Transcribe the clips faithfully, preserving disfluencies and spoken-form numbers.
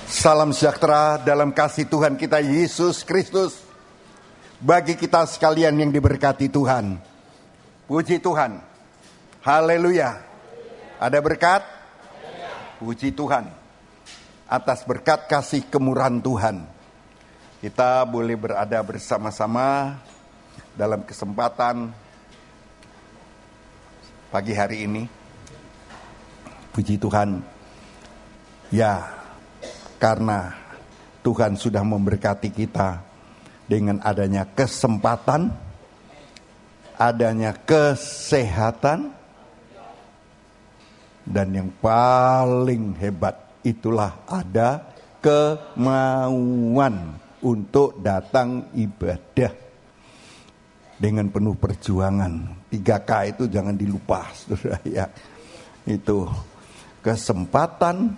Salam sejahtera dalam kasih Tuhan kita Yesus Kristus bagi kita sekalian yang diberkati Tuhan. Puji Tuhan. Haleluya. Ada berkat? Puji Tuhan. Atas berkat kasih kemurahan Tuhan, kita boleh berada bersama-sama dalam kesempatan pagi hari ini. Puji Tuhan. Ya, karena Tuhan sudah memberkati kita dengan adanya kesempatan, adanya kesehatan, dan yang paling hebat itulah ada kemauan untuk datang ibadah dengan penuh perjuangan. tiga K itu jangan dilupa, saudara ya. Itu kesempatan,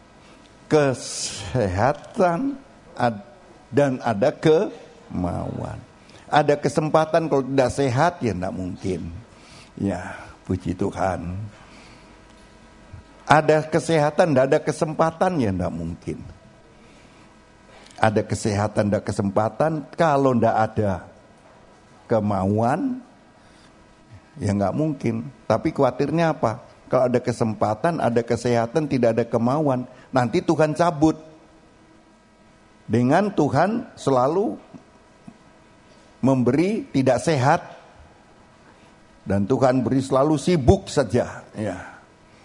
kesehatan, dan ada kemauan. Ada kesempatan, kalau tidak sehat ya tidak mungkin. Ya, puji Tuhan. Ada kesehatan, tidak ada kesempatan ya tidak mungkin. Ada kesehatan, tidak kesempatan, kalau tidak ada kemauan ya nggak mungkin. Tapi khawatirnya apa? Kalau ada kesempatan, ada kesehatan, tidak ada kemauan, nanti Tuhan cabut. Dengan Tuhan selalu memberi tidak sehat, dan Tuhan beri selalu sibuk saja. Ya.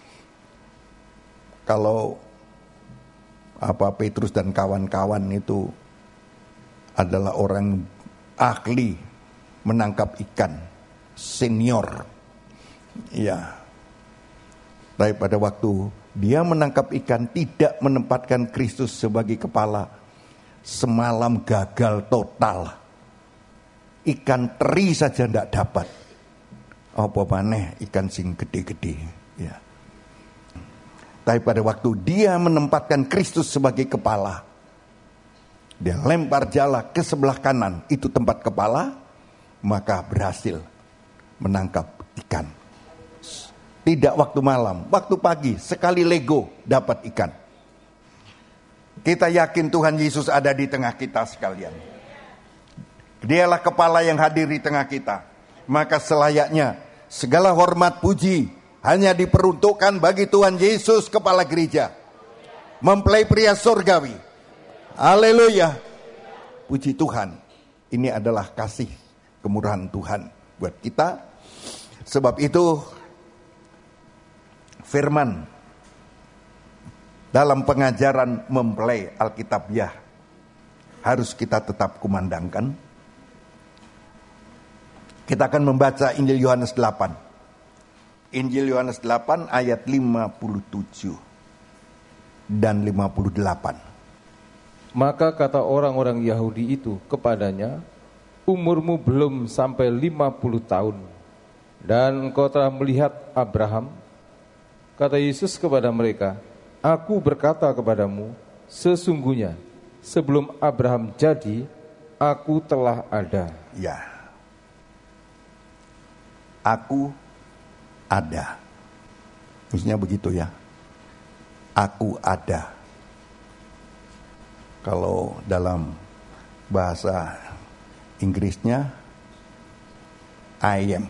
Kalau apa Petrus dan kawan-kawan itu adalah orang ahli menangkap ikan, senior. Ya. Tapi pada waktu dia menangkap ikan, tidak menempatkan Kristus sebagai kepala, semalam gagal total. Ikan teri saja tidak dapat. Apa maneh ikan sing gede-gede. Ya. Tapi pada waktu dia menempatkan Kristus sebagai kepala, dia lempar jala ke sebelah kanan, itu tempat kepala, maka berhasil menangkap ikan. Tidak waktu malam, waktu pagi, sekali lego dapat ikan. Kita yakin Tuhan Yesus ada di tengah kita sekalian. Dialah kepala yang hadir di tengah kita. Maka selayaknya segala hormat puji hanya diperuntukkan bagi Tuhan Yesus, kepala gereja, mempelai pria surgawi. Haleluya. Puji Tuhan. Ini adalah kasih kemurahan Tuhan buat kita. Sebab itu firman dalam pengajaran mempelai Alkitabiah harus kita tetap kumandangkan. Kita akan membaca Injil Yohanes delapan. Injil Yohanes delapan ayat lima puluh tujuh dan lima puluh delapan. Maka kata orang-orang Yahudi itu kepadanya, umurmu belum sampai lima puluh tahun, dan engkau telah melihat Abraham. Kata Yesus kepada mereka, aku berkata kepadamu, sesungguhnya sebelum Abraham jadi, aku telah ada. Ya, aku ada. Maksudnya begitu ya. Aku ada. Kalau dalam bahasa Inggrisnya, I am.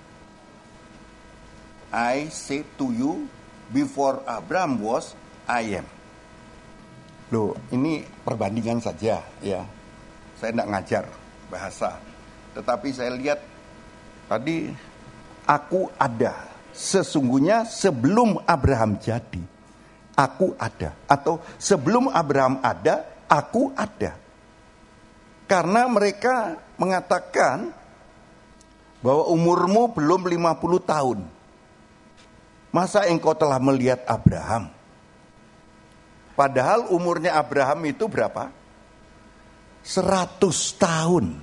I say to you, before Abraham was, I am. Loh, ini perbandingan saja ya. Saya tidak ngajar bahasa. Tetapi saya lihat tadi, aku ada. Sesungguhnya sebelum Abraham jadi, aku ada. Atau sebelum Abraham ada, aku ada. Karena mereka mengatakan bahwa umurmu belum lima puluh tahun. Masa engkau telah melihat Abraham? Padahal umurnya Abraham itu berapa? seratus tahun.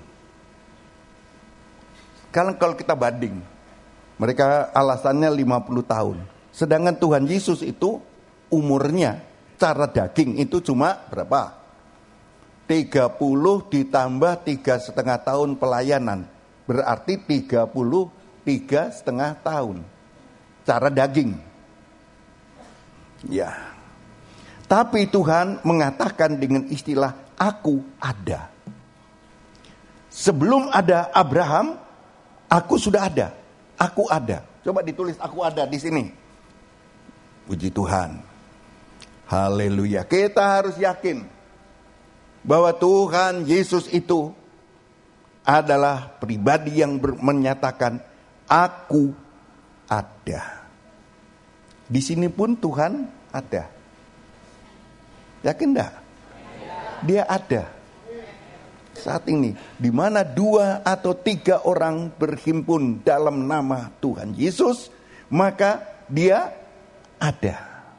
Kalau kalau kita banding, mereka alasannya lima puluh tahun. Sedangkan Tuhan Yesus itu umurnya cara daging itu cuma berapa? tiga puluh ditambah tiga setengah tahun pelayanan. Berarti tiga puluh tiga setengah tahun. Cara daging. Ya. Tapi Tuhan mengatakan dengan istilah aku ada. Sebelum ada Abraham, aku sudah ada. Aku ada. Coba ditulis aku ada di sini. Puji Tuhan. Haleluya. Kita harus yakin bahwa Tuhan Yesus itu adalah pribadi yang ber- menyatakan aku ada. Di sini pun Tuhan ada. Yakin enggak? Dia ada. Saat ini, di mana dua atau tiga orang berhimpun dalam nama Tuhan Yesus, maka dia ada.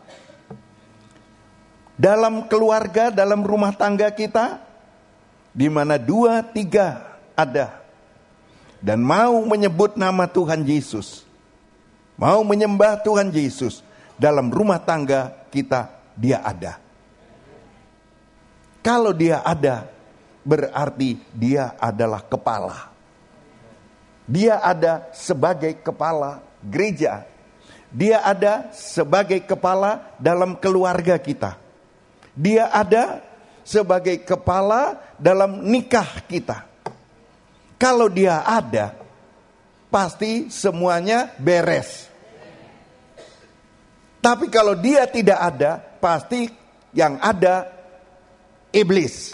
Dalam keluarga, dalam rumah tangga kita, di mana dua, tiga ada, dan mau menyebut nama Tuhan Yesus, mau menyembah Tuhan Yesus, dalam rumah tangga kita, dia ada. Kalau dia ada, berarti dia adalah kepala. Dia ada sebagai kepala gereja. Dia ada sebagai kepala dalam keluarga kita. Dia ada sebagai kepala dalam nikah kita. Kalau dia ada, pasti semuanya beres. Tapi kalau dia tidak ada, pasti yang ada iblis.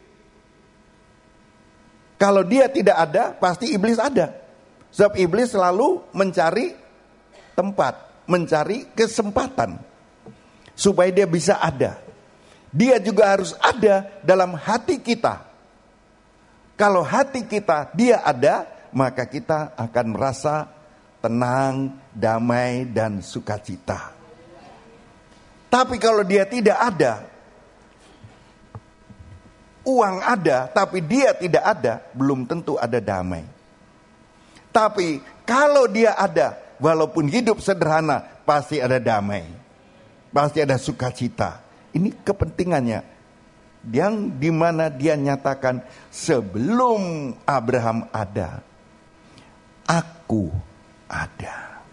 Kalau dia tidak ada, pasti iblis ada. Sebab iblis selalu mencari tempat, mencari kesempatan supaya dia bisa ada. Dia juga harus ada dalam hati kita. Kalau hati kita dia ada, maka kita akan merasa tenang, damai, dan sukacita. Tapi kalau dia tidak ada, uang ada, tapi dia tidak ada, belum tentu ada damai. Tapi kalau dia ada, walaupun hidup sederhana, pasti ada damai. Pasti ada sukacita. Ini kepentingannya. Yang dimana dia nyatakan, sebelum Abraham ada, aku ada.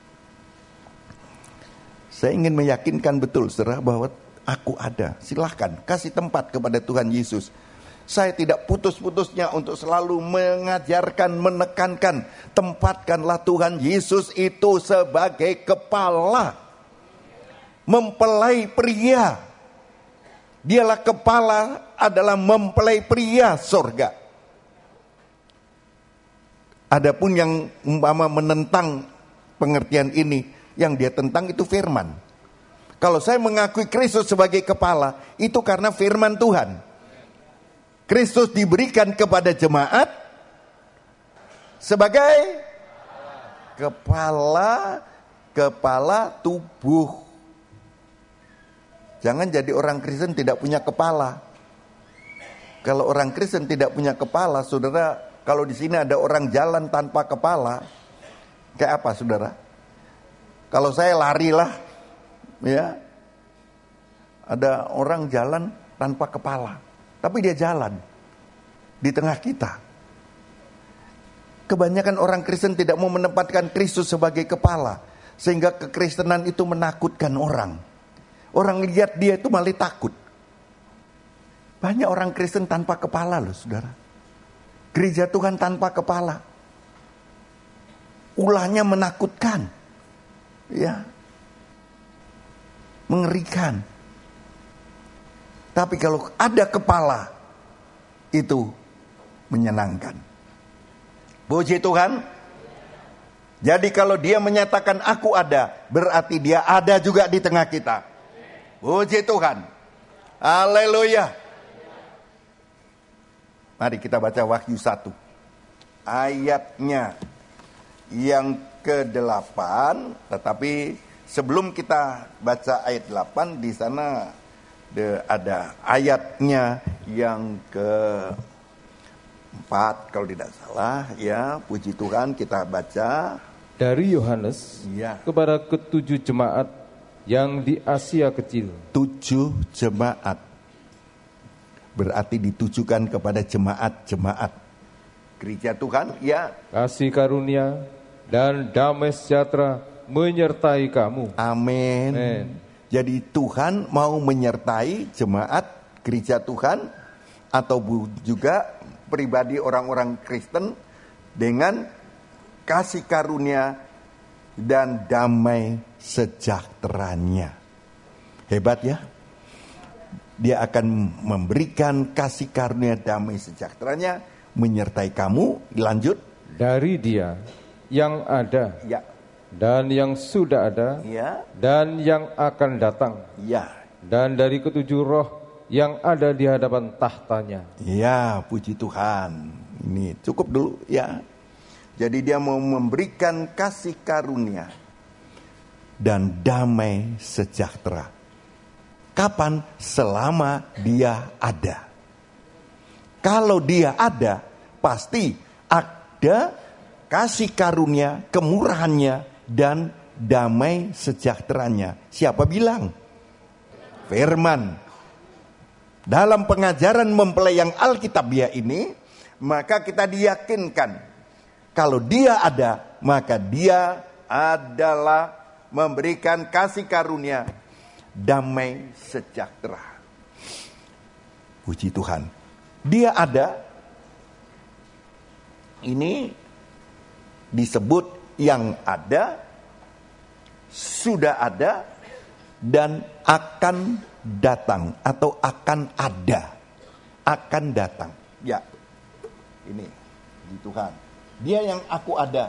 Saya ingin meyakinkan betul, saudara, bahwa aku ada. Silahkan, kasih tempat kepada Tuhan Yesus. Saya tidak putus-putusnya untuk selalu mengajarkan, menekankan, tempatkanlah Tuhan Yesus itu sebagai kepala. Mempelai pria. Dialah kepala, adalah mempelai pria sorga. Adapun yang umpama menentang pengertian ini, yang dia tentang itu firman. Kalau saya mengakui Kristus sebagai kepala, itu karena firman Tuhan. Kristus diberikan kepada jemaat sebagai kepala, kepala tubuh. Jangan jadi orang Kristen tidak punya kepala. Kalau orang Kristen tidak punya kepala, saudara, kalau di sini ada orang jalan tanpa kepala, kayak apa, saudara? Kalau saya larilah, ya, ada orang jalan tanpa kepala. Tapi dia jalan di tengah kita. Kebanyakan orang Kristen tidak mau menempatkan Kristus sebagai kepala, sehingga kekristenan itu menakutkan orang. Orang lihat dia itu malah takut. Banyak orang Kristen tanpa kepala loh, saudara. Gereja Tuhan tanpa kepala. Ulahnya menakutkan. Ya. Mengerikan. Tapi kalau ada kepala, itu menyenangkan. Puji Tuhan. Jadi kalau dia menyatakan aku ada, berarti dia ada juga di tengah kita. Puji Tuhan. Haleluya. Mari kita baca Wahyu satu. Ayatnya yang kedelapan. Tetapi sebelum kita baca ayat delapan, di sana De, ada ayatnya yang keempat kalau tidak salah, ya. Puji Tuhan, kita baca dari Yohanes, ya, kepada ketujuh jemaat yang di Asia Kecil. Tujuh jemaat berarti ditujukan kepada jemaat-jemaat gereja Tuhan, ya. Kasih karunia dan damai sejahtera menyertai kamu. Amin. Amen. Jadi Tuhan mau menyertai jemaat gereja Tuhan atau juga pribadi orang-orang Kristen dengan kasih karunia dan damai sejahteranya. Hebat ya? Dia akan memberikan kasih karunia damai sejahteranya menyertai kamu. Lanjut. Dari Dia yang ada. Ya. Dan yang sudah ada, ya. Dan yang akan datang, ya. Dan dari ketujuh roh yang ada di hadapan tahtanya. Ya, puji Tuhan. Ini cukup dulu ya. Jadi dia mau memberikan kasih karunia dan damai sejahtera. Kapan? Selama dia ada. Kalau dia ada, pasti ada kasih karunia, kemurahannya, dan damai sejahteranya. Siapa bilang? Firman. Dalam pengajaran mempelai yang Alkitabiah ini, maka kita diyakinkan kalau dia ada, maka dia adalah memberikan kasih karunia, damai sejahtera. Puji Tuhan. Dia ada. Ini disebut yang ada, sudah ada, dan akan datang atau akan ada, akan datang. Ya, ini di Tuhan. Dia yang aku ada.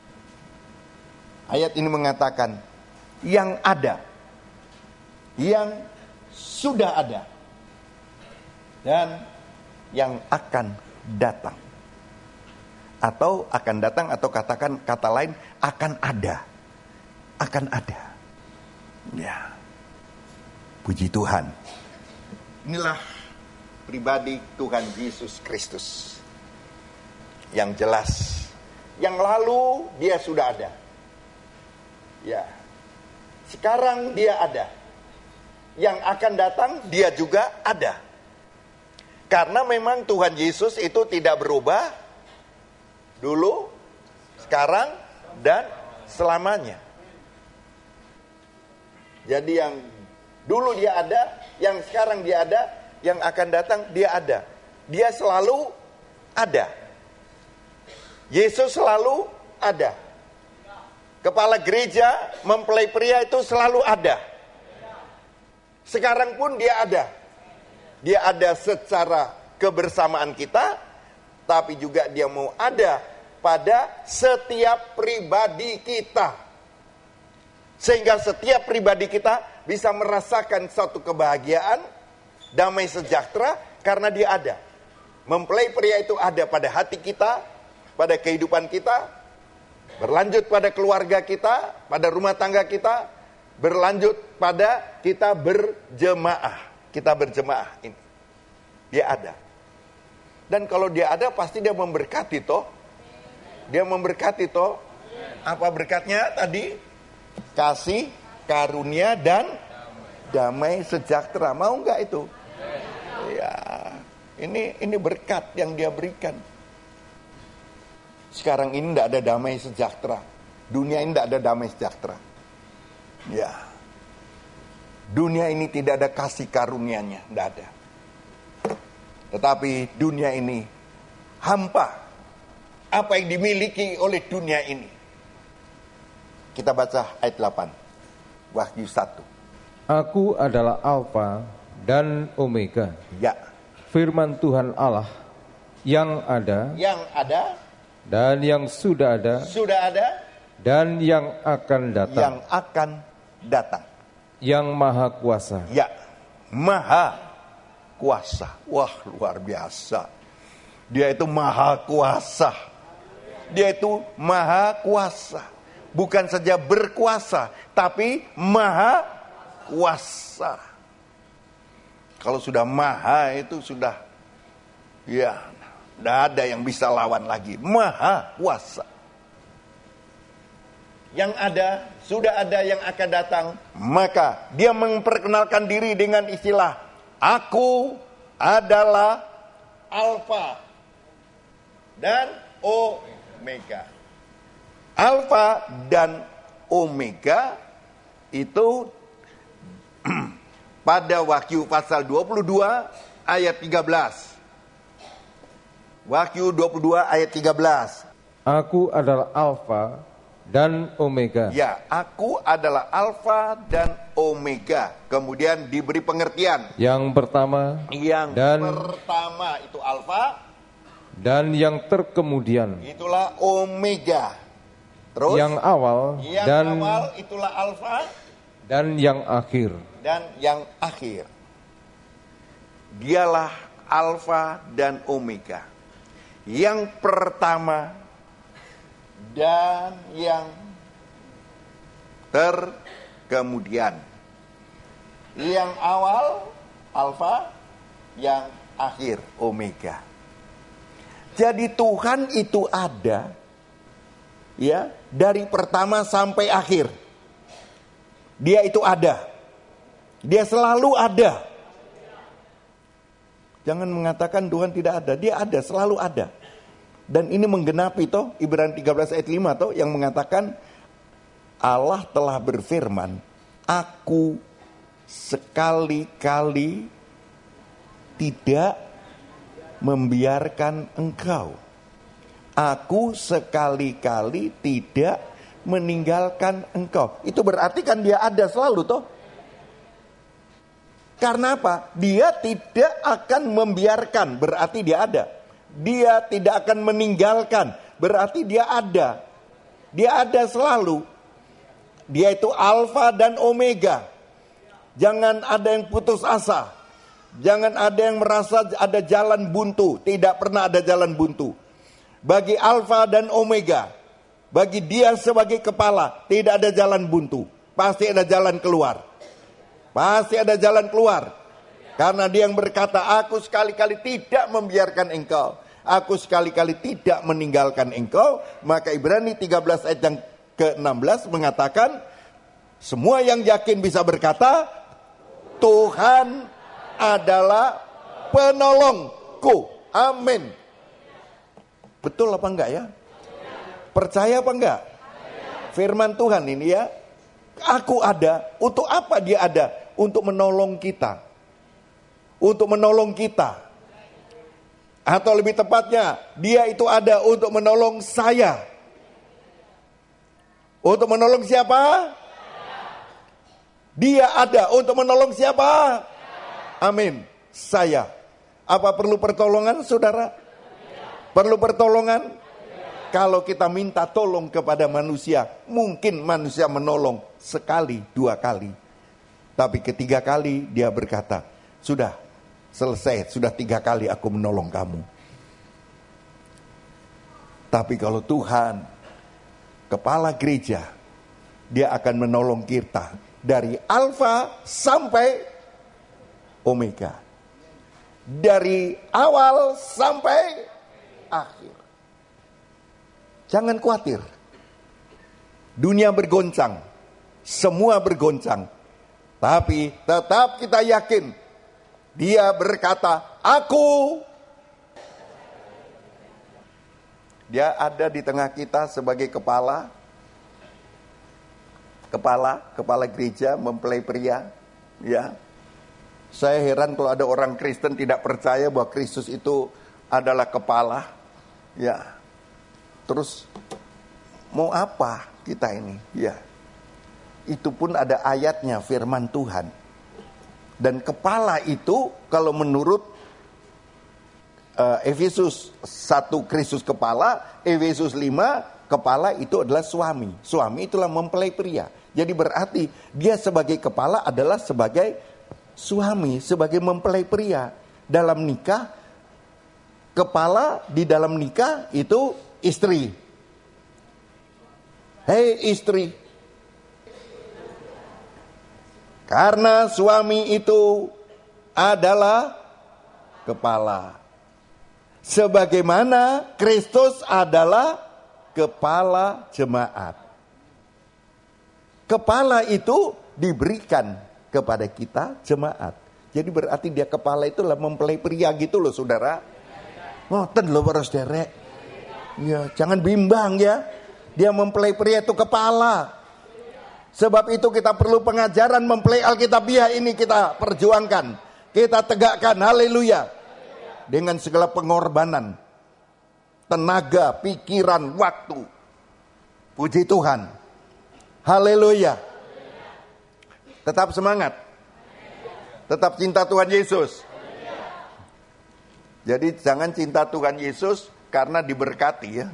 Ayat ini mengatakan yang ada, yang sudah ada, dan yang akan datang. Atau akan datang, atau katakan kata lain akan ada. Akan ada. Ya. Puji Tuhan. Inilah pribadi Tuhan Yesus Kristus. Yang jelas. Yang lalu dia sudah ada. Ya. Sekarang dia ada. Yang akan datang dia juga ada. Karena memang Tuhan Yesus itu tidak berubah. Dulu, sekarang, dan selamanya. Jadi yang dulu dia ada, yang sekarang dia ada, yang akan datang dia ada. Dia selalu ada. Yesus selalu ada. Kepala gereja, mempelai pria itu selalu ada. Sekarang pun dia ada. Dia ada secara kebersamaan kita, tapi juga dia mau ada pada setiap pribadi kita. Sehingga setiap pribadi kita bisa merasakan satu kebahagiaan, damai sejahtera karena dia ada. Mempelai pria itu ada pada hati kita, pada kehidupan kita, berlanjut pada keluarga kita, pada rumah tangga kita, berlanjut pada kita berjemaah. Kita berjemaah ini. Dia ada. Dan kalau dia ada pasti dia memberkati toh. Dia memberkati toh. Apa berkatnya tadi? Kasih, karunia, dan damai sejahtera. Mau nggak itu? Ya, ini ini berkat yang dia berikan. Sekarang ini tidak ada damai sejahtera. Dunia ini tidak ada damai sejahtera. Ya. Dunia ini tidak ada kasih karunianya, tidak ada. Tetapi dunia ini hampa. Apa yang dimiliki oleh dunia ini? Kita baca ayat delapan. Wahyu satu. Aku adalah Alfa dan Omega. Ya. Firman Tuhan Allah yang ada. Yang ada. Dan yang sudah ada. Sudah ada. Dan yang akan datang. Yang akan datang. Yang maha kuasa. Ya. Maha kuasa. Wah, luar biasa. Dia itu maha kuasa. Dia itu maha kuasa. Bukan saja berkuasa, tapi maha kuasa. Kalau sudah maha itu sudah, ya, tidak ada yang bisa lawan lagi. Maha kuasa. Yang ada, sudah ada, yang akan datang. Maka dia memperkenalkan diri dengan istilah, aku adalah Alfa dan Omega. Alfa dan Omega itu pada Wahyu pasal dua puluh dua ayat tiga belas. Wahyu dua puluh dua ayat tiga belas. Aku adalah Alfa dan Omega. Ya, aku adalah Alfa dan Omega. Kemudian diberi pengertian. Yang pertama Yang dan pertama itu Alfa, dan yang terkemudian itulah Omega. Terus yang awal yang dan awal itulah Alfa, dan yang akhir. dan yang akhir. Dialah Alfa dan Omega. Yang pertama dan yang terkemudian. Yang awal Alfa, yang akhir Omega. Jadi Tuhan itu ada, ya, dari pertama sampai akhir. Dia itu ada. Dia selalu ada. Jangan mengatakan Tuhan tidak ada. Dia ada, selalu ada. Dan ini menggenapi toh Ibrani tiga belas ayat lima toh yang mengatakan Allah telah berfirman, aku sekali-kali tidak membiarkan engkau. Aku sekali-kali tidak meninggalkan engkau. Itu berarti kan dia ada selalu toh. Karena apa? Dia tidak akan membiarkan, berarti dia ada. Dia tidak akan meninggalkan, berarti dia ada. Dia ada selalu. Dia itu Alfa dan Omega. Jangan ada yang putus asa. Jangan ada yang merasa ada jalan buntu. Tidak pernah ada jalan buntu. Bagi Alfa dan Omega, bagi dia sebagai kepala, tidak ada jalan buntu. Pasti ada jalan keluar. Pasti ada jalan keluar. Karena dia yang berkata, aku sekali-kali tidak membiarkan engkau. Aku sekali-kali tidak meninggalkan engkau. Maka Ibrani tiga belas ayat yang ke enam belas mengatakan, semua yang yakin bisa berkata, Tuhan adalah penolongku. Amin. Betul apa enggak ya? Percaya apa enggak? Firman Tuhan ini ya. Aku ada. Untuk apa dia ada? Untuk menolong kita. Untuk menolong kita. Atau lebih tepatnya, dia itu ada untuk menolong saya. Untuk menolong siapa? Dia ada untuk menolong siapa? Amin. Saya. Apa perlu pertolongan, saudara? Perlu pertolongan? Kalau kita minta tolong kepada manusia, mungkin manusia menolong sekali, dua kali. Tapi ketiga kali dia berkata, sudah selesai, sudah tiga kali aku menolong kamu. Tapi kalau Tuhan, kepala gereja, dia akan menolong kita dari Alfa sampai Omega. Dari awal sampai akhir. Jangan khawatir. Dunia bergoncang. Semua bergoncang. Tapi tetap kita yakin. Dia berkata, aku. Dia ada di tengah kita sebagai kepala. Kepala, kepala gereja, mempelai pria. Ya. Saya heran kalau ada orang Kristen tidak percaya bahwa Kristus itu adalah kepala. Ya. Terus mau apa kita ini? Ya. Itu pun ada ayatnya, firman Tuhan. Dan kepala itu kalau menurut uh, Efesus satu Kristus kepala, Efesus lima kepala itu adalah suami. Suami itulah mempelai pria. Jadi berarti dia sebagai kepala adalah sebagai suami, sebagai mempelai pria. Dalam nikah, kepala di dalam nikah itu istri. Hei istri, karena suami itu adalah kepala. Sebagaimana Kristus adalah kepala jemaat. Kepala itu diberikan kepada kita jemaat. Jadi berarti dia kepala itu lah mempelai pria gitu loh saudara. Ngoten loh para saudara. Ya, jangan bimbang ya. Dia mempelai pria itu kepala. Sebab itu kita perlu pengajaran mempelai Alkitabiah ini kita perjuangkan. Kita tegakkan, haleluya. Dengan segala pengorbanan, tenaga, pikiran, waktu. Puji Tuhan. Haleluya. Tetap semangat. Tetap cinta Tuhan Yesus. Jadi jangan cinta Tuhan Yesus karena diberkati ya.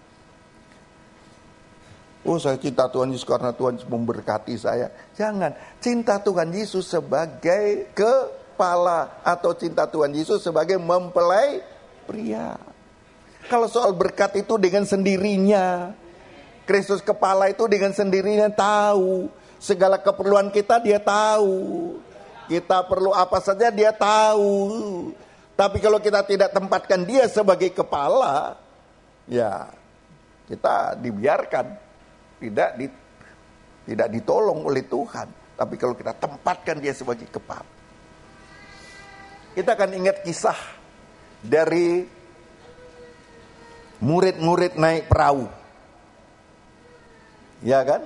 Oh, saya cinta Tuhan Yesus karena Tuhan memberkati saya. Jangan. Cinta Tuhan Yesus sebagai kepala, atau cinta Tuhan Yesus sebagai mempelai pria. Kalau soal berkat itu dengan sendirinya. Kristus kepala itu dengan sendirinya tahu. Segala keperluan kita dia tahu. Kita perlu apa saja dia tahu. Tapi kalau kita tidak tempatkan dia sebagai kepala, ya kita dibiarkan. Tidak di, tidak ditolong oleh Tuhan. Tapi kalau kita tempatkan dia sebagai kepala. Kita akan ingat kisah dari murid-murid naik perahu. Ya kan?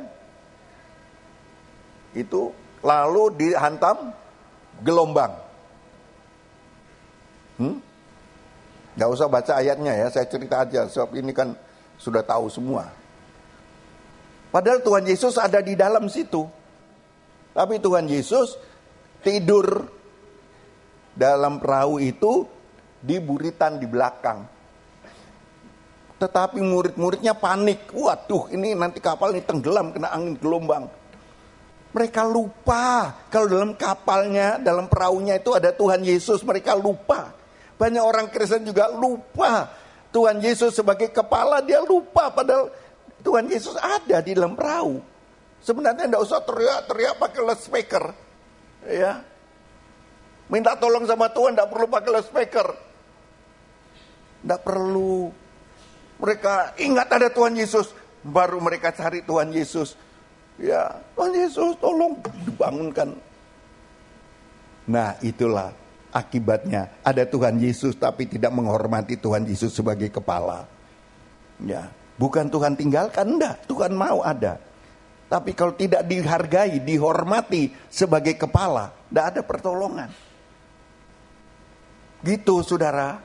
Itu lalu dihantam gelombang. Hmm? Gak usah baca ayatnya ya, saya cerita aja. Sebab ini kan sudah tahu semua. Padahal Tuhan Yesus ada di dalam situ. Tapi Tuhan Yesus tidur dalam perahu itu di buritan di belakang. Tetapi murid-muridnya panik. Waduh, ini nanti kapal ini tenggelam kena angin gelombang. Mereka lupa kalau dalam kapalnya, dalam perahunya itu ada Tuhan Yesus. Mereka lupa. Banyak orang Kristen juga lupa. Tuhan Yesus sebagai kepala dia lupa. Padahal Tuhan Yesus ada di dalam perahu. Sebenarnya tidak usah teriak-teriak pakai loudspeaker. Ya. Minta tolong sama Tuhan tidak perlu pakai loudspeaker. Tidak perlu. Mereka ingat ada Tuhan Yesus. Baru mereka cari Tuhan Yesus. Ya, Tuhan Yesus tolong dibangunkan. Nah, itulah akibatnya. Ada Tuhan Yesus tapi tidak menghormati Tuhan Yesus sebagai kepala. Ya. Bukan Tuhan tinggalkan, enggak. Tuhan mau ada. Tapi kalau tidak dihargai, dihormati sebagai kepala, enggak ada pertolongan. Gitu saudara.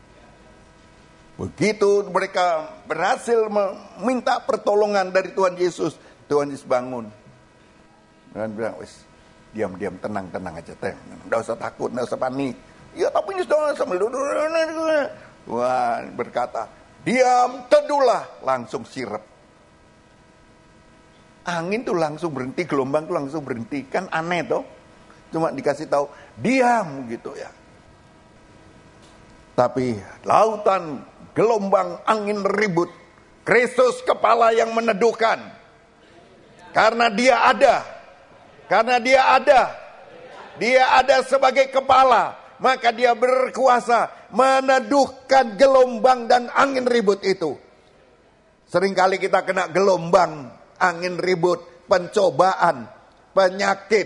Begitu mereka berhasil meminta pertolongan dari Tuhan Yesus, Tuhan Yesus bangun. Dan bilang, wis, diam-diam, tenang-tenang aja. Enggak usah takut, enggak usah panik. Ya tapi ini sudah sambil duduk. Wah, berkata, diam, teduhlah, langsung sirep. Angin tuh langsung berhenti, gelombang tuh langsung berhenti. Kan aneh toh. Cuma dikasih tahu, diam gitu ya. Tapi lautan, gelombang, angin ribut. Kristus kepala yang meneduhkan. Karena dia ada. Karena dia ada. Dia ada sebagai kepala. Maka dia berkuasa meneduhkan gelombang dan angin ribut itu. Seringkali kita kena gelombang, angin ribut, pencobaan, penyakit.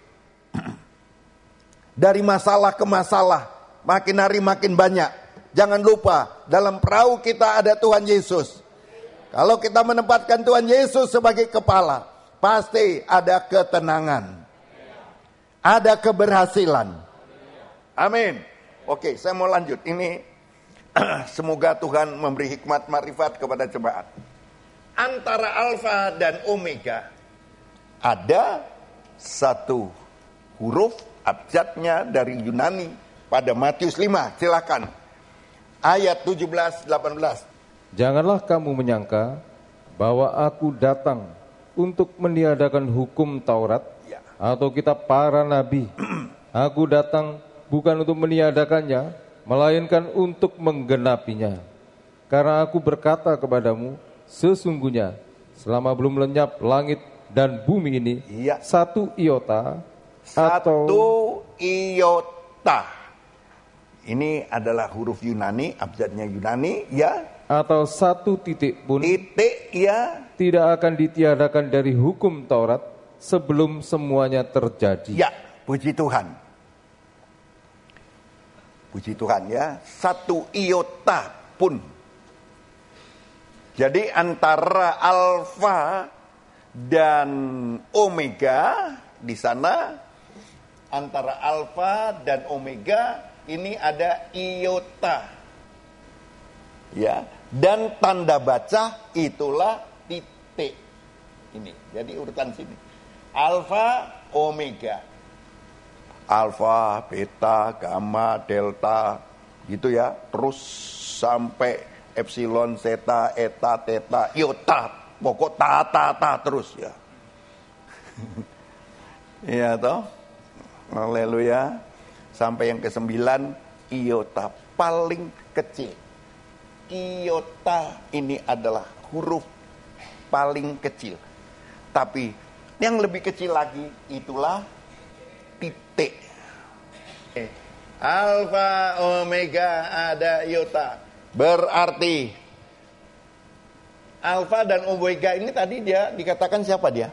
Dari masalah ke masalah, makin hari makin banyak. Jangan lupa, dalam perahu kita ada Tuhan Yesus. Kalau kita menempatkan Tuhan Yesus sebagai kepala, pasti ada ketenangan. Ada keberhasilan. Amin. Oke, saya mau lanjut. Ini semoga Tuhan memberi hikmat marifat kepada jemaat. Antara Alfa dan Omega ada satu huruf abjadnya dari Yunani pada Matius lima. Silakan. Ayat tujuh belas delapan belas. Janganlah kamu menyangka bahwa aku datang untuk meniadakan hukum Taurat ya. atau kitab para nabi. Aku datang bukan untuk meniadakannya, melainkan untuk menggenapinya. Karena aku berkata kepadamu, sesungguhnya selama belum lenyap langit dan bumi ini, ya. satu iota Satu atau iota. Ini adalah huruf Yunani, abjadnya Yunani, ya. Atau satu titik pun Titik, ya. tidak akan ditiadakan dari hukum Taurat sebelum semuanya terjadi. Ya, puji Tuhan. Puji Tuhan ya, satu iota pun. Jadi antara alfa dan omega. Di sana antara alfa dan omega ini ada iota. Ya, dan tanda baca itulah titik. Ini. Jadi urutan sini. Alfa, omega. Alfa, beta, gamma, delta, gitu ya. Terus sampai epsilon, zeta, eta, theta, iota. Pokok ta, ta, ta terus ya. Iya toh. Haleluya. Sampai yang kesembilan, iota, paling kecil. Iota ini adalah huruf paling kecil. Tapi yang lebih kecil lagi itulah titik. Eh, alfa, omega, ada iota. Berarti alfa dan omega ini tadi dia dikatakan siapa dia?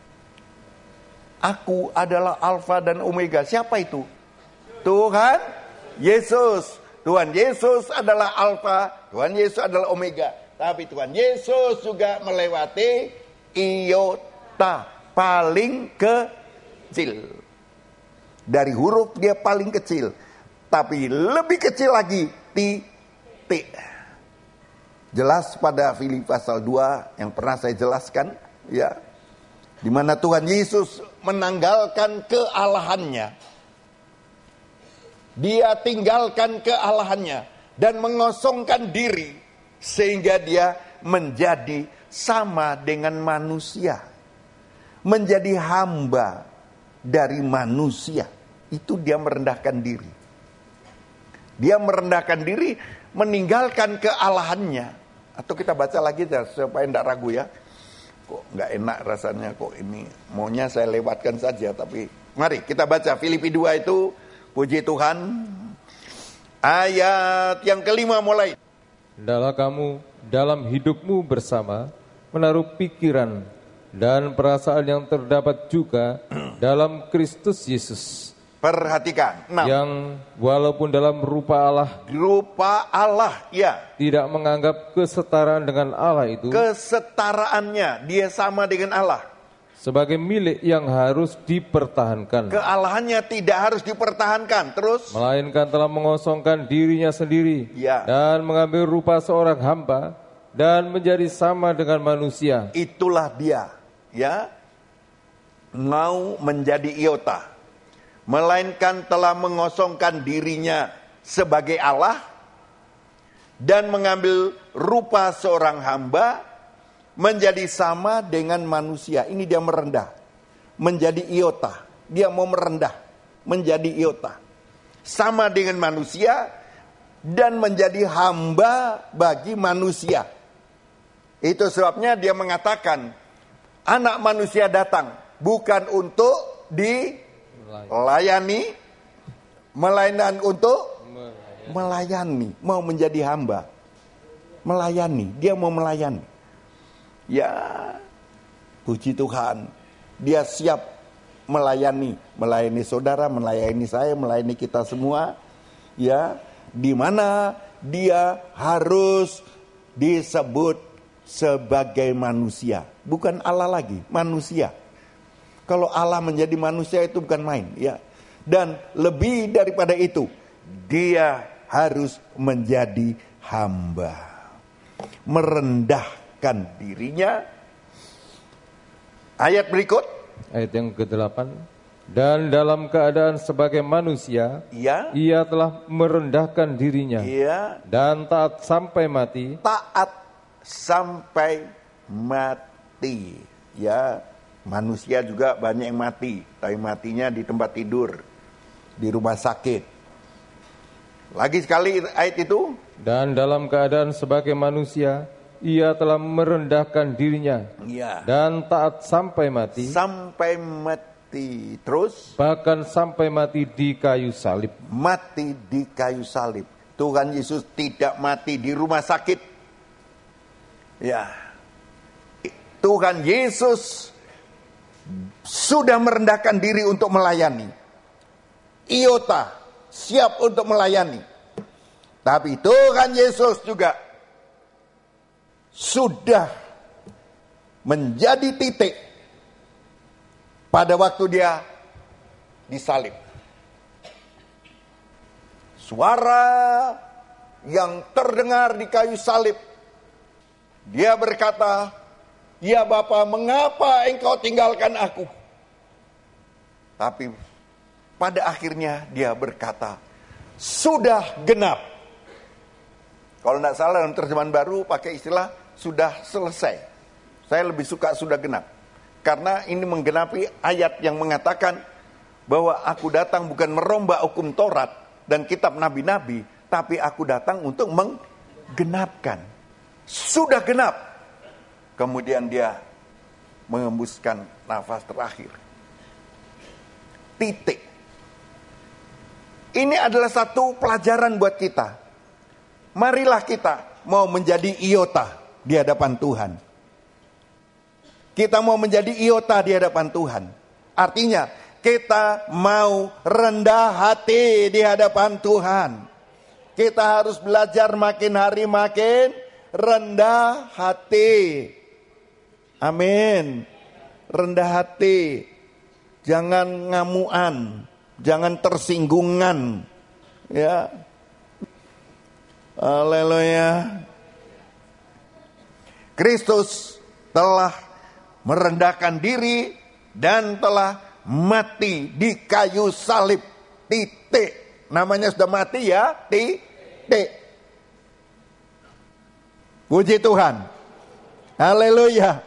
Aku adalah alfa dan omega. Siapa itu? Tuhan Yesus. Tuhan Yesus adalah alfa, Tuhan Yesus adalah omega. Tapi Tuhan Yesus juga melewati iota, paling kecil. Dari huruf dia paling kecil. Tapi lebih kecil lagi, titik. Jelas pada Filipi pasal dua yang pernah saya jelaskan, ya. Di mana Tuhan Yesus menanggalkan kealahannya. Dia tinggalkan kealahannya dan mengosongkan diri sehingga dia menjadi sama dengan manusia. Menjadi hamba dari manusia. Itu dia merendahkan diri. Dia merendahkan diri, meninggalkan kealahannya. Atau kita baca lagi supaya tidak ragu ya. Kok nggak enak rasanya, kok ini maunya saya lewatkan saja. Tapi mari kita baca Filipi dua itu. Puji Tuhan. Ayat yang kelima mulai. Hendaklah kamu dalam hidupmu bersama menaruh pikiran dan perasaan yang terdapat juga dalam Kristus Yesus. Perhatikan. Nah, yang walaupun dalam rupa Allah, rupa Allah, ya, tidak menganggap kesetaraan dengan Allah itu, kesetaraannya dia sama dengan Allah, sebagai milik yang harus dipertahankan. Kealahannya tidak harus dipertahankan. Terus, melainkan telah mengosongkan dirinya sendiri, ya, dan mengambil rupa seorang hamba dan menjadi sama dengan manusia. Itulah dia, ya, mau menjadi iota. Melainkan telah mengosongkan dirinya sebagai Allah dan mengambil rupa seorang hamba menjadi sama dengan manusia. Ini dia merendah, menjadi iota. Dia mau merendah, menjadi iota, sama dengan manusia dan menjadi hamba bagi manusia. Itu sebabnya dia mengatakan, anak manusia datang bukan untuk dilayani, melainkan untuk melayani, mau menjadi hamba, melayani. Dia mau melayani. Ya, puji Tuhan, dia siap melayani, melayani saudara, melayani saya, melayani kita semua. Ya, di mana dia harus disebut sebagai manusia, bukan Allah lagi, manusia. Kalau Allah menjadi manusia itu bukan main, ya. Dan lebih daripada itu, dia harus menjadi hamba, merendah dirinya. Ayat berikut, ayat yang kedelapan. Dan dalam keadaan sebagai manusia, ya, ia telah merendahkan dirinya, ya, dan taat sampai mati. Taat sampai mati. Ya, manusia juga banyak yang mati, tapi matinya di tempat tidur, di rumah sakit. Lagi sekali ayat itu. Dan dalam keadaan sebagai manusia, ia telah merendahkan dirinya, ya, dan taat sampai mati. Sampai mati. Terus? Bahkan sampai mati di kayu salib. Mati di kayu salib. Tuhan Yesus tidak mati di rumah sakit. Ya. Tuhan Yesus sudah merendahkan diri untuk melayani. Iota siap untuk melayani. Tapi Tuhan Yesus juga sudah menjadi titik pada waktu dia disalib. Suara yang terdengar di kayu salib, dia berkata, "Ya Bapa, mengapa engkau tinggalkan aku?" Tapi pada akhirnya dia berkata, "Sudah genap." Kalau tidak salah dalam terjemahan baru pakai istilah sudah selesai. Saya lebih suka sudah genap. Karena ini menggenapi ayat yang mengatakan bahwa aku datang bukan merombak hukum Taurat dan kitab nabi-nabi, tapi aku datang untuk menggenapkan. Sudah genap. Kemudian dia mengembuskan nafas terakhir. Titik. Ini adalah satu pelajaran buat kita. Marilah kita mau menjadi iota di hadapan Tuhan. Kita mau menjadi iota di hadapan Tuhan. Artinya kita mau rendah hati di hadapan Tuhan. Kita harus belajar makin hari makin rendah hati. Amin. Rendah hati. Jangan ngamuan, jangan tersinggungan. Ya. Haleluya. Kristus telah merendahkan diri dan telah mati di kayu salib. Titik. Namanya sudah mati ya. Titik. Puji Tuhan. Haleluya.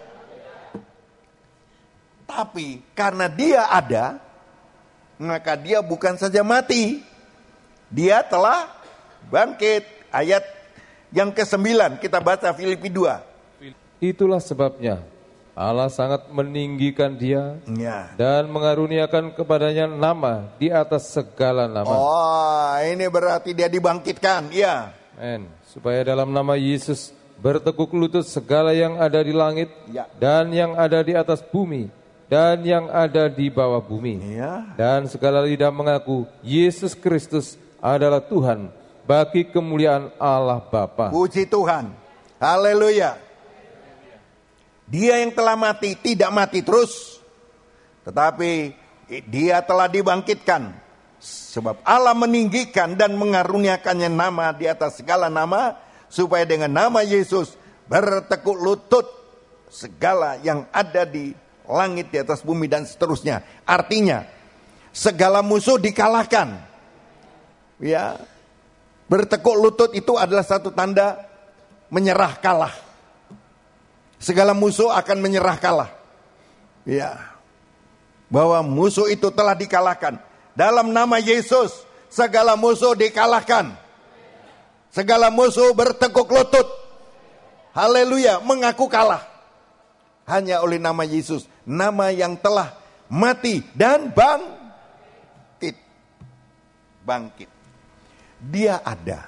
Tapi karena dia ada, maka dia bukan saja mati, dia telah bangkit. Ayat yang kesembilan kita baca Filipi dua. Itulah sebabnya Allah sangat meninggikan dia Ya. dan mengaruniakan kepadanya nama di atas segala nama. Oh, ini berarti dia dibangkitkan, ya. Amen. Supaya dalam nama Yesus bertekuk lutut segala yang ada di langit Ya. dan yang ada di atas bumi dan yang ada di bawah bumi. Ya. Dan segala lidah mengaku Yesus Kristus adalah Tuhan bagi kemuliaan Allah Bapa. Puji Tuhan. Haleluya. Dia yang telah mati tidak mati terus, tetapi dia telah dibangkitkan. Sebab Allah meninggikan dan mengaruniakannya nama di atas segala nama, supaya dengan nama Yesus bertekuk lutut segala yang ada di langit, di atas bumi, dan seterusnya. Artinya segala musuh dikalahkan. Ya, bertekuk lutut itu adalah satu tanda menyerah kalah. Segala musuh akan menyerah kalah. Ya, bahwa musuh itu telah dikalahkan. Dalam nama Yesus, segala musuh dikalahkan. Segala musuh bertekuk lutut. Haleluya, mengaku kalah. Hanya oleh nama Yesus, nama yang telah mati dan bangkit. Bangkit. Dia ada.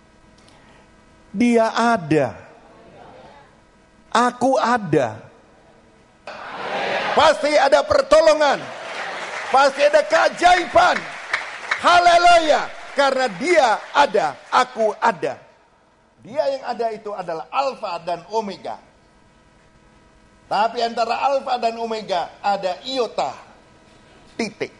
Dia ada. Aku ada. Pasti ada pertolongan. Pasti ada keajaiban. Haleluya. Karena dia ada, aku ada. Dia yang ada itu adalah Alfa dan Omega. Tapi antara Alfa dan Omega ada iota. Titik.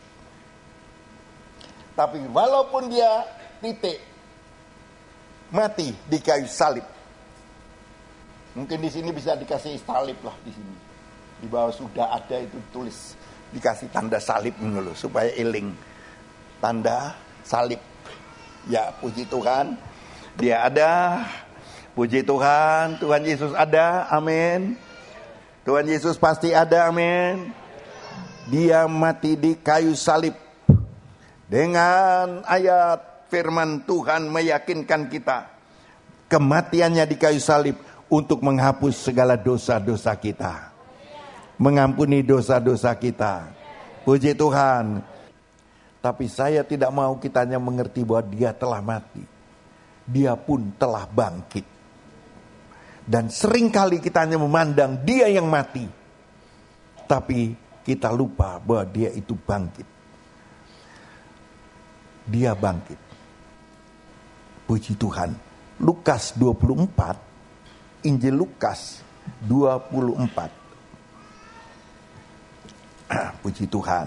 Tapi walaupun dia titik, mati di kayu salib. Mungkin di sini bisa dikasih salib lah di sini. Di bawah sudah ada itu tulis, dikasih tanda salib dulu supaya eling. Tanda salib. Ya, puji Tuhan. Dia ada. Puji Tuhan, Tuhan Yesus ada. Amin. Tuhan Yesus pasti ada. Amin. Dia mati di kayu salib. Dengan ayat firman Tuhan meyakinkan kita kematiannya di kayu salib untuk menghapus segala dosa-dosa kita, mengampuni dosa-dosa kita. Puji Tuhan. Tapi saya tidak mau kita hanya mengerti bahwa dia telah mati. Dia pun telah bangkit. Dan seringkali kita hanya memandang dia yang mati, tapi kita lupa bahwa dia itu bangkit. Dia bangkit. Puji Tuhan. Lukas dua puluh empat, Injil Lukas dua puluh empat Puji Tuhan.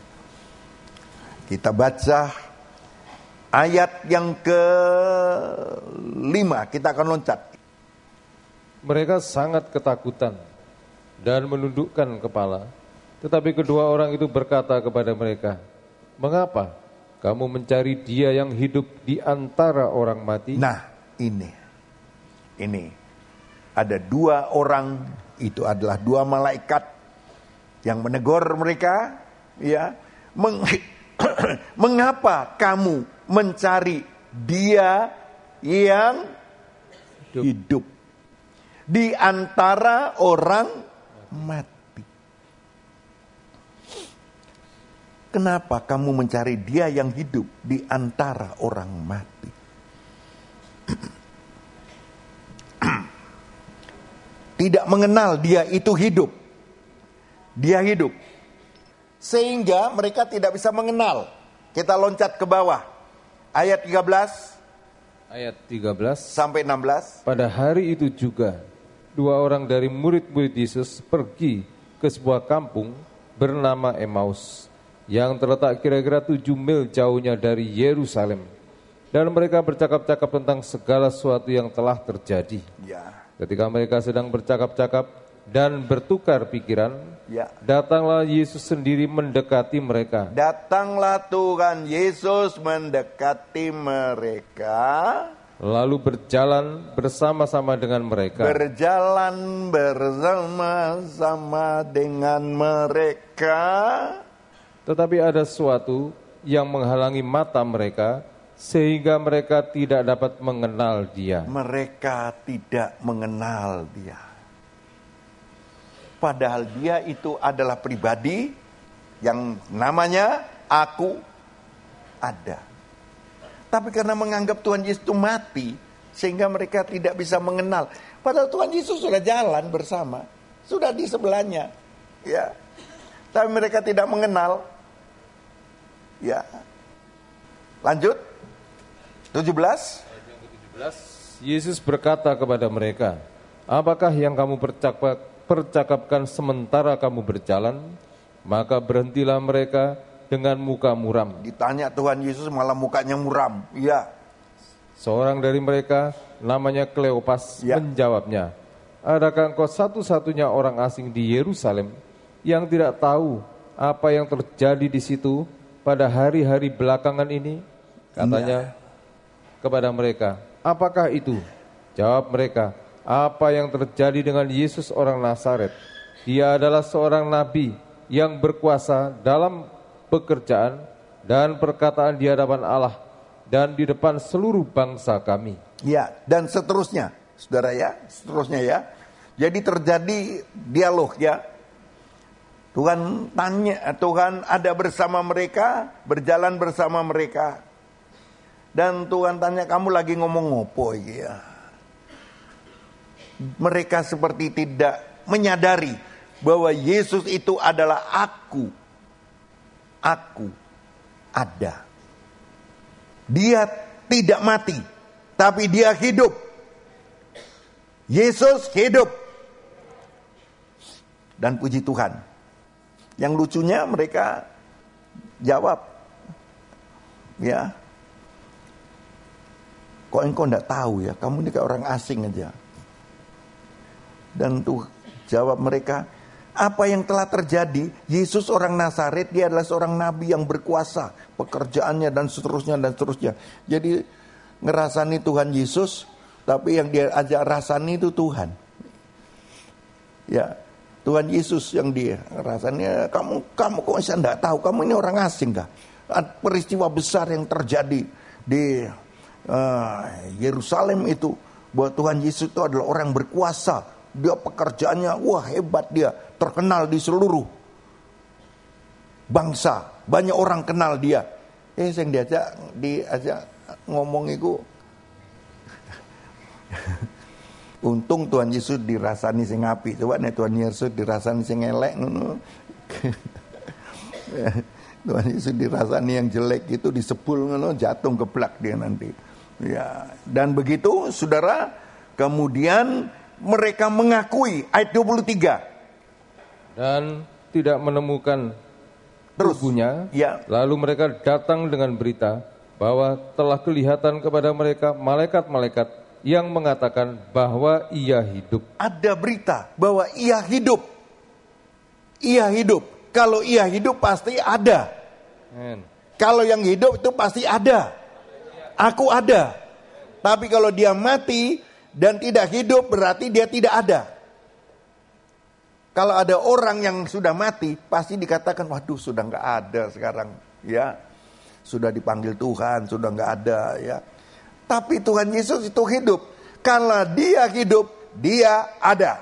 Kita baca ayat yang kelima, kita akan loncat. Mereka sangat ketakutan dan menundukkan kepala. Tetapi kedua orang itu berkata kepada mereka, "Mengapa kamu mencari Dia yang hidup di antara orang mati?" Nah, ini. Ini. Ada dua orang, itu adalah dua malaikat yang menegur mereka, ya. Meng, mengapa kamu mencari Dia yang hidup, hidup di antara orang mati? Kenapa kamu mencari Dia yang hidup di antara orang mati? Tidak mengenal Dia itu hidup. Dia hidup. Sehingga mereka tidak bisa mengenal. Kita loncat ke bawah. Ayat tiga belas. Ayat tiga belas sampai enam belas. Pada hari itu juga, dua orang dari murid-murid Yesus pergi ke sebuah kampung bernama Emmaus, yang terletak kira-kira tujuh mil jauhnya dari Yerusalem. Dan mereka bercakap-cakap tentang segala sesuatu yang telah terjadi. Ya. Ketika mereka sedang bercakap-cakap dan bertukar pikiran, ya. Datanglah Yesus sendiri mendekati mereka. Datanglah Tuhan Yesus mendekati mereka. Lalu berjalan bersama-sama dengan mereka. Berjalan bersama-sama dengan mereka. Tetapi ada sesuatu yang menghalangi mata mereka, sehingga mereka tidak dapat mengenal Dia. Mereka tidak mengenal Dia. Padahal Dia itu adalah pribadi yang namanya Aku Ada. Tapi karena menganggap Tuhan Yesus itu mati, sehingga mereka tidak bisa mengenal. Padahal Tuhan Yesus sudah jalan bersama, sudah di sebelahnya, ya. Tapi mereka tidak mengenal, ya. Lanjut, tujuh belas. Yesus berkata kepada mereka, "Apakah yang kamu percakap percakapkan sementara kamu berjalan?" Maka berhentilah mereka dengan muka muram. Ditanya Tuhan Yesus malah mukanya muram. Ya. Seorang dari mereka namanya Kleopas ya. menjawabnya, "Adakah engkau satu-satunya orang asing di Yerusalem yang tidak tahu apa yang terjadi di situ pada hari-hari belakangan ini?" Katanya ya. kepada mereka, "Apakah itu?" Jawab mereka, "Apa yang terjadi dengan Yesus orang Nazaret? Dia adalah seorang nabi yang berkuasa dalam pekerjaan dan perkataan di hadapan Allah dan di depan seluruh bangsa kami." Ya, dan seterusnya, saudara ya, seterusnya ya. Jadi terjadi dialog ya. Tuhan tanya, Tuhan ada bersama mereka, berjalan bersama mereka. Dan Tuhan tanya, "Kamu lagi ngomong ngopo ya?" Mereka seperti tidak menyadari bahwa Yesus itu adalah Aku. Aku ada. Dia tidak mati, tapi Dia hidup. Yesus hidup. Dan puji Tuhan. Yang lucunya mereka jawab, ya, "Kok engkau enggak tahu ya? Kamu ini kayak orang asing aja." Dan tuh jawab mereka, "Apa yang telah terjadi? Yesus orang Nazaret, Dia adalah seorang nabi yang berkuasa, pekerjaannya dan seterusnya dan seterusnya." Jadi ngerasani Tuhan Yesus, tapi yang dia ajak rasani itu Tuhan. Ya, Tuhan Yesus yang dia rasanya, "Kamu kamu kok bisa enggak tahu? Kamu ini orang asing kah? Peristiwa besar yang terjadi di uh, Yerusalem itu, bahwa Tuhan Yesus itu adalah orang berkuasa. Dia pekerjaannya, wah hebat, dia terkenal di seluruh bangsa. Banyak orang kenal dia." Eh, yang diajak, diajak ngomong itu, untung Tuhan Yesus dirasani sing apik. Coba nek Tuhan Yesus dirasani sing elek ngono. Tuhan Yesus dirasani yang jelek itu disebul ngono, jatuh geblak dia nanti. Ya, dan begitu saudara, kemudian mereka mengakui, ayat dua puluh tiga. Dan tidak menemukan Terus, tubuhnya. ya. Lalu mereka datang dengan berita bahwa telah kelihatan kepada mereka malaikat-malaikat yang mengatakan bahwa ia hidup. Ada berita bahwa ia hidup. Ia hidup. Kalau ia hidup pasti ada. Amen. Kalau yang hidup itu pasti ada. Aku ada. Tapi kalau dia mati dan tidak hidup berarti dia tidak ada. Kalau ada orang yang sudah mati pasti dikatakan waduh sudah nggak ada sekarang, ya. Sudah dipanggil Tuhan, sudah nggak ada, ya. Tapi Tuhan Yesus itu hidup. Kalau dia hidup, dia ada.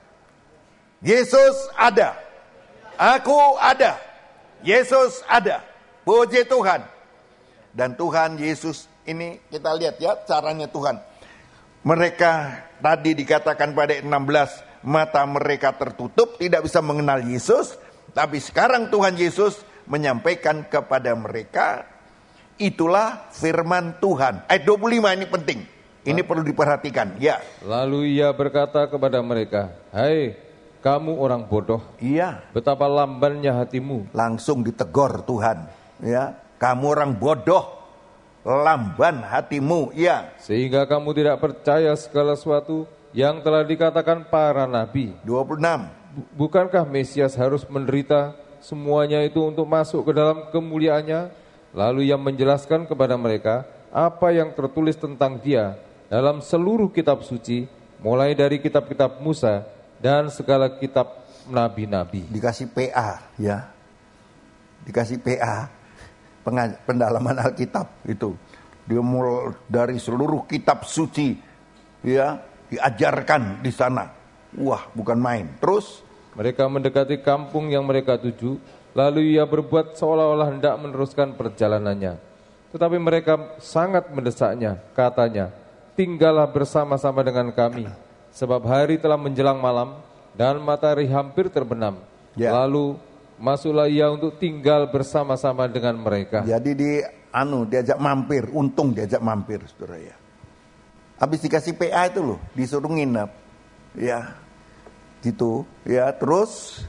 Yesus ada. Aku ada. Yesus ada. Puji Tuhan. Dan Tuhan Yesus ini kita lihat ya caranya Tuhan. Mereka tadi dikatakan pada enam belas, mata mereka tertutup, tidak bisa mengenal Yesus. Tapi sekarang Tuhan Yesus menyampaikan kepada mereka, itulah firman Tuhan. Ayat dua puluh lima ini penting. Ini perlu diperhatikan, ya. Lalu ia berkata kepada mereka, hai kamu orang bodoh. Iya. Betapa lambannya hatimu. Langsung ditegur Tuhan, ya. Kamu orang bodoh, lamban hatimu, ya. Sehingga kamu tidak percaya segala sesuatu yang telah dikatakan para nabi. dua puluh enam. Bukankah Mesias harus menderita semuanya itu untuk masuk ke dalam kemuliaannya? Lalu ia menjelaskan kepada mereka apa yang tertulis tentang dia dalam seluruh kitab suci, mulai dari kitab-kitab Musa dan segala kitab nabi-nabi. Dikasih P A, ya. Dikasih P A, pendalaman Alkitab itu. Dia mulai dari seluruh kitab suci, ya, diajarkan di sana. Wah, bukan main. Terus mereka mendekati kampung yang mereka tuju, lalu ia berbuat seolah-olah hendak meneruskan perjalanannya. Tetapi mereka sangat mendesaknya, katanya, tinggallah bersama-sama dengan kami, sebab hari telah menjelang malam dan matahari hampir terbenam. Ya. Lalu masuklah ia untuk tinggal bersama-sama dengan mereka. Jadi di anu diajak mampir, untung diajak mampir, saudara ya. Habis dikasih P A itu loh, disuruh nginep, ya, gitu, ya. Terus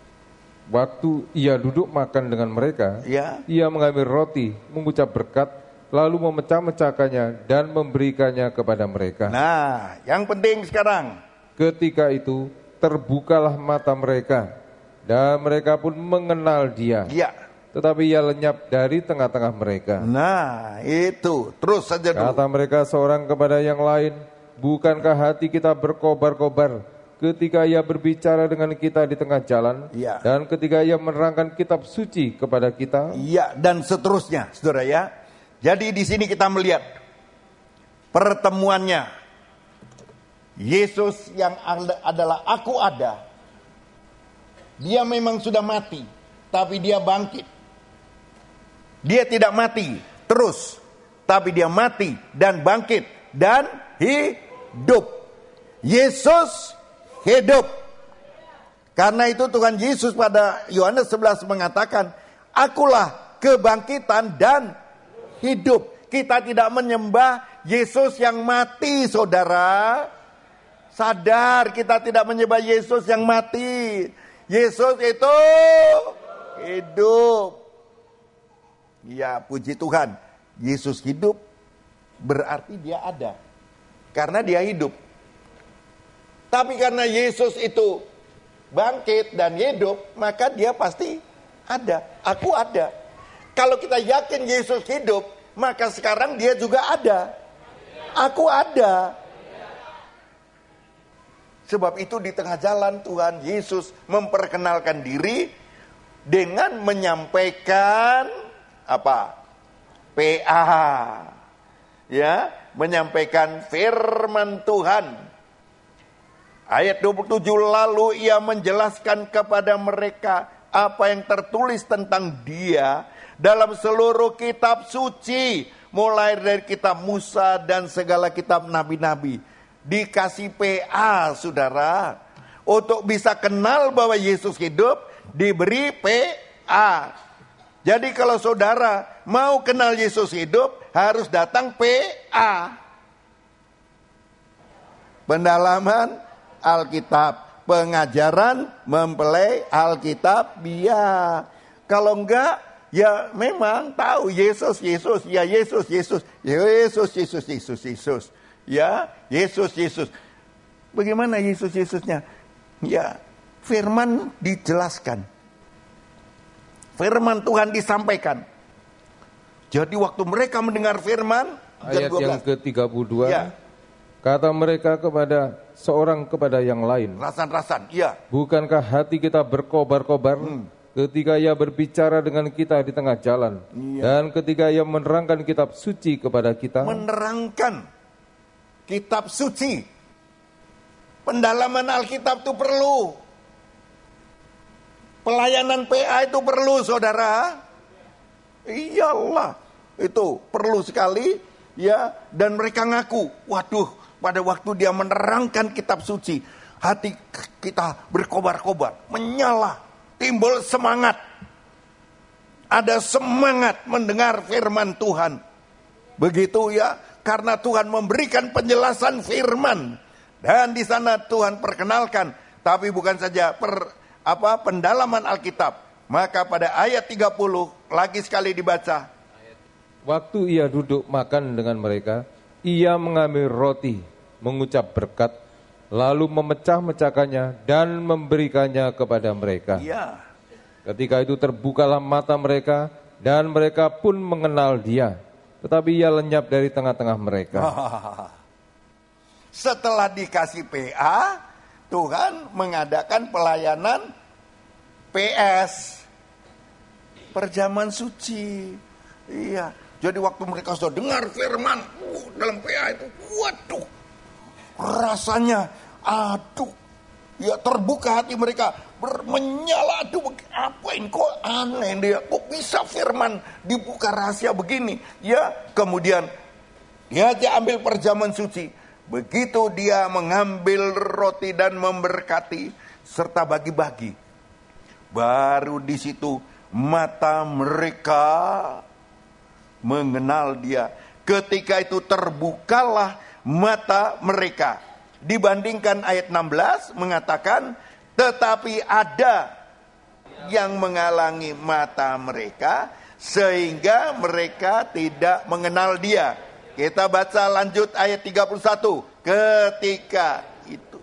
waktu ia duduk makan dengan mereka, ya, ia mengambil roti, mengucap berkat, lalu memecah-mecahkannya dan memberikannya kepada mereka. Nah, yang penting sekarang, ketika itu terbukalah mata mereka dan mereka pun mengenal dia. Ya. Tetapi ia lenyap dari tengah-tengah mereka. Nah, itu. Terus saja dulu. Kata mereka seorang kepada yang lain, bukankah hati kita berkobar-kobar ketika ia berbicara dengan kita di tengah jalan, ya, dan ketika ia menerangkan kitab suci kepada kita? Iya, dan seterusnya, saudara ya. Jadi di sini kita melihat pertemuannya Yesus yang adalah aku ada. Dia memang sudah mati, tapi dia bangkit. Dia tidak mati terus, tapi dia mati dan bangkit dan hidup. Yesus hidup. Karena itu Tuhan Yesus pada Yohanes sebelas mengatakan, akulah kebangkitan dan hidup. Kita tidak menyembah Yesus yang mati, saudara. Sadar, kita tidak menyembah Yesus yang mati. Yesus itu hidup. Ya, puji Tuhan. Yesus hidup berarti dia ada. Karena dia hidup. Tapi karena Yesus itu bangkit dan hidup, maka dia pasti ada. Aku ada. Kalau kita yakin Yesus hidup, maka sekarang dia juga ada. Aku ada. Sebab itu di tengah jalan Tuhan Yesus memperkenalkan diri dengan menyampaikan apa? P A. Ya, menyampaikan firman Tuhan. Ayat dua puluh tujuh, lalu ia menjelaskan kepada mereka apa yang tertulis tentang dia dalam seluruh kitab suci, mulai dari kitab Musa dan segala kitab nabi-nabi. Dikasih P A, saudara, untuk bisa kenal bahwa Yesus hidup, diberi P A. Jadi kalau saudara mau kenal Yesus hidup, harus datang P A. Pendalaman Alkitab. Pengajaran mempelai Alkitab, ya. Kalau enggak, ya memang tahu Yesus, Yesus, ya Yesus, Yesus, Yesus, Yesus, Yesus, Yesus, ya Yesus, Yesus. Bagaimana Yesus, Yesusnya? Ya, firman dijelaskan. Firman Tuhan disampaikan. Jadi waktu mereka mendengar firman, ayat yang ke tiga puluh dua, ya. Kata mereka kepada seorang kepada yang lain, rasan-rasan, iya. Bukankah hati kita berkobar-kobar hmm. ketika ia berbicara dengan kita di tengah jalan, iya. Dan ketika ia menerangkan kitab suci kepada kita? Menerangkan kitab suci. Pendalaman Alkitab itu perlu. Pelayanan P A itu perlu, saudara. Iyalah, itu perlu sekali, ya. Dan mereka ngaku, waduh, pada waktu dia menerangkan kitab suci, hati kita berkobar-kobar, menyala, timbul semangat. Ada semangat mendengar firman Tuhan. Begitu ya, karena Tuhan memberikan penjelasan firman. Dan di sana Tuhan perkenalkan, tapi bukan saja per, apa pendalaman Alkitab. Maka pada ayat tiga puluh lagi sekali dibaca. Waktu ia duduk makan dengan mereka, ia mengambil roti, mengucap berkat, lalu memecah-mecahkannya dan memberikannya kepada mereka. Ya. Ketika itu terbukalah mata mereka dan mereka pun mengenal dia, tetapi ia lenyap dari tengah-tengah mereka. Setelah dikasih P A, Tuhan mengadakan pelayanan P S, perjamuan suci. Iya. Jadi waktu mereka sudah dengar firman, uh, dalam P A itu, waduh, rasanya, aduh, ya terbuka hati mereka, ber, menyala, aduh, apa ini kok aneh dia, kok bisa firman dibuka rahasia begini, ya. Kemudian dia aja ambil perjamuan suci, begitu dia mengambil roti dan memberkati serta bagi-bagi, baru di situ mata mereka mengenal dia. Ketika itu terbukalah mata mereka. Dibandingkan ayat enam belas mengatakan, tetapi ada yang menghalangi mata mereka sehingga mereka tidak mengenal dia. Kita baca lanjut ayat tiga puluh satu. Ketika itu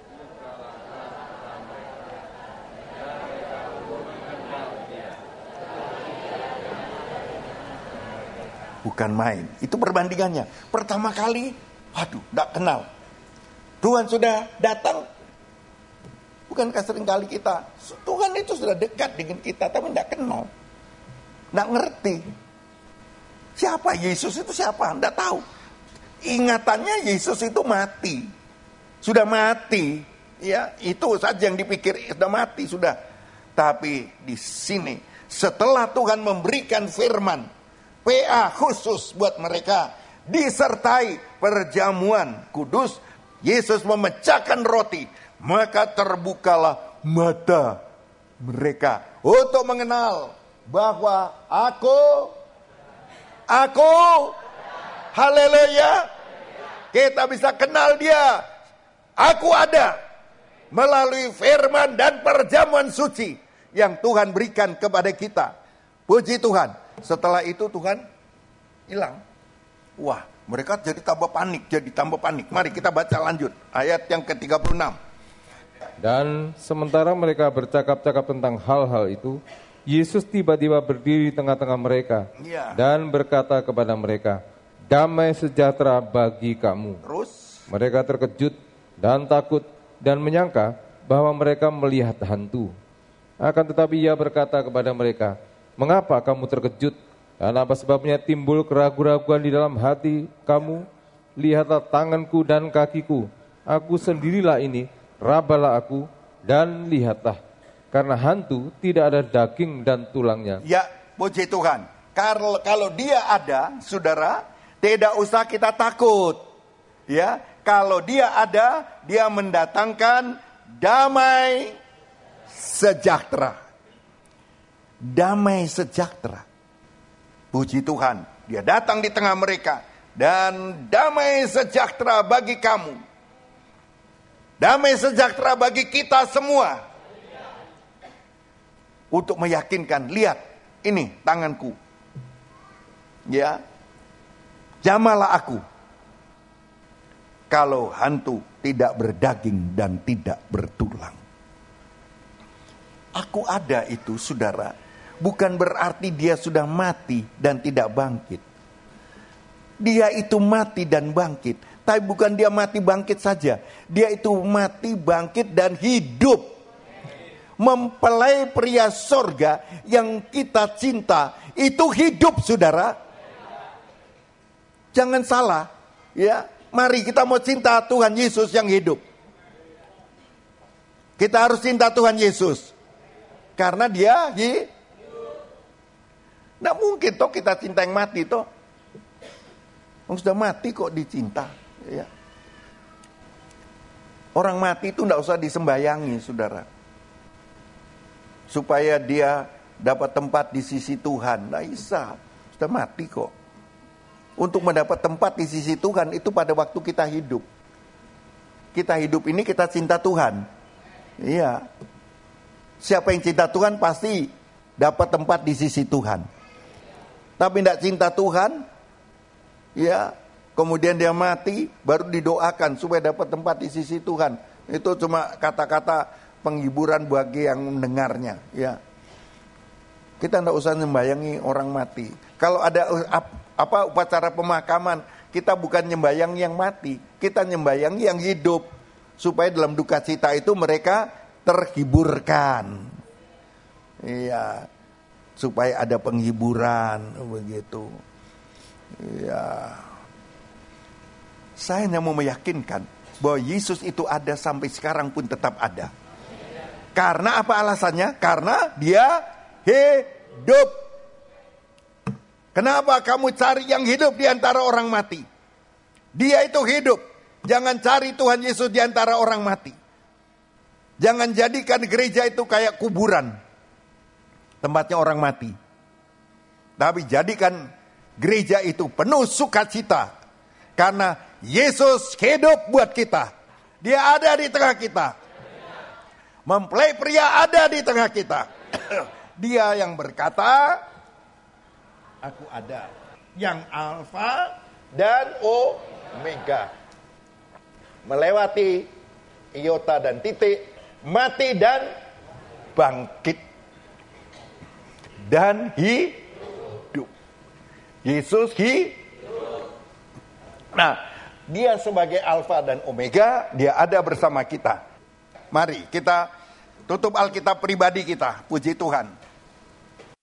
bukan main. Itu perbandingannya. Pertama kali, waduh, tidak kenal. Tuhan sudah datang. Bukankah sering kali kita, Tuhan itu sudah dekat dengan kita, tapi tidak kenal. Tidak ngerti. Siapa Yesus itu siapa? Tidak tahu. Ingatannya Yesus itu mati. Sudah mati. Ya, itu saja yang dipikir, sudah mati, sudah. Tapi di sini, setelah Tuhan memberikan firman, P A khusus buat mereka, disertai perjamuan kudus, Yesus memecahkan roti, maka terbukalah mata mereka untuk mengenal bahwa aku, aku, haleluya, kita bisa kenal dia, aku ada, melalui firman dan perjamuan suci yang Tuhan berikan kepada kita. Puji Tuhan. Setelah itu Tuhan hilang. Wah, mereka jadi tambah panik, jadi tambah panik. Mari kita baca lanjut ayat yang ke tiga puluh enam. Dan sementara mereka bercakap-cakap tentang hal-hal itu, Yesus tiba-tiba berdiri di tengah-tengah mereka, ya, dan berkata kepada mereka, damai sejahtera bagi kamu. Terus mereka terkejut dan takut dan menyangka bahwa mereka melihat hantu. Akan tetapi ia berkata kepada mereka, mengapa kamu terkejut? Dan apa sebabnya timbul keraguan-keraguan di dalam hati kamu? Lihatlah tanganku dan kakiku, aku sendirilah ini, rabalah aku dan lihatlah. Karena hantu tidak ada daging dan tulangnya. Ya, puji Tuhan. Kalau, kalau dia ada, saudara, tidak usah kita takut. Ya, kalau dia ada, dia mendatangkan damai sejahtera. Damai sejahtera. Puji Tuhan, dia datang di tengah mereka dan damai sejahtera bagi kamu. Damai sejahtera bagi kita semua. Untuk meyakinkan, lihat, ini tanganku. Ya, jamalah aku. Kalau hantu tidak berdaging dan tidak bertulang. Aku ada itu, saudara. Bukan berarti dia sudah mati dan tidak bangkit. Dia itu mati dan bangkit. Tapi bukan dia mati bangkit saja. Dia itu mati bangkit dan hidup. Mempelai pria sorga yang kita cinta itu hidup, saudara. Jangan salah, ya. Mari kita mau cinta Tuhan Yesus yang hidup. Kita harus cinta Tuhan Yesus. Karena dia hidup. Nggak mungkin toh kita cinta yang mati toh. Orang sudah mati kok dicinta. Ya. Orang mati itu nggak usah disembayangi, saudara. Supaya dia dapat tempat di sisi Tuhan. Nggak bisa. Sudah mati kok. Untuk mendapat tempat di sisi Tuhan itu pada waktu kita hidup. Kita hidup ini kita cinta Tuhan. Iya. Siapa yang cinta Tuhan pasti dapat tempat di sisi Tuhan. Tapi tidak cinta Tuhan, ya, kemudian dia mati, baru didoakan supaya dapat tempat di sisi Tuhan. Itu cuma kata-kata penghiburan bagi yang mendengarnya. Ya, kita tidak usah membayangi orang mati. Kalau ada apa upacara pemakaman, kita bukan nyembayang yang mati, kita nyembayang yang hidup, supaya dalam duka cita itu mereka terhiburkan. Iya, supaya ada penghiburan begitu. Iya. Saya hanya mau meyakinkan bahwa Yesus itu ada sampai sekarang pun tetap ada. Karena apa alasannya? Karena dia hidup. Kenapa kamu cari yang hidup di antara orang mati? Dia itu hidup. Jangan cari Tuhan Yesus di antara orang mati. Jangan jadikan gereja itu kayak kuburan, tempatnya orang mati. Tapi jadikan gereja itu penuh sukacita. Karena Yesus hidup buat kita. Dia ada di tengah kita. Mempelai pria ada di tengah kita. Dia yang berkata, aku ada. Yang Alfa dan Omega. Melewati iota dan titik. Mati dan bangkit. Dan hidup. Yesus hidup. Nah, dia sebagai Alfa dan Omega, dia ada bersama kita. Mari kita tutup Alkitab pribadi kita. Puji Tuhan.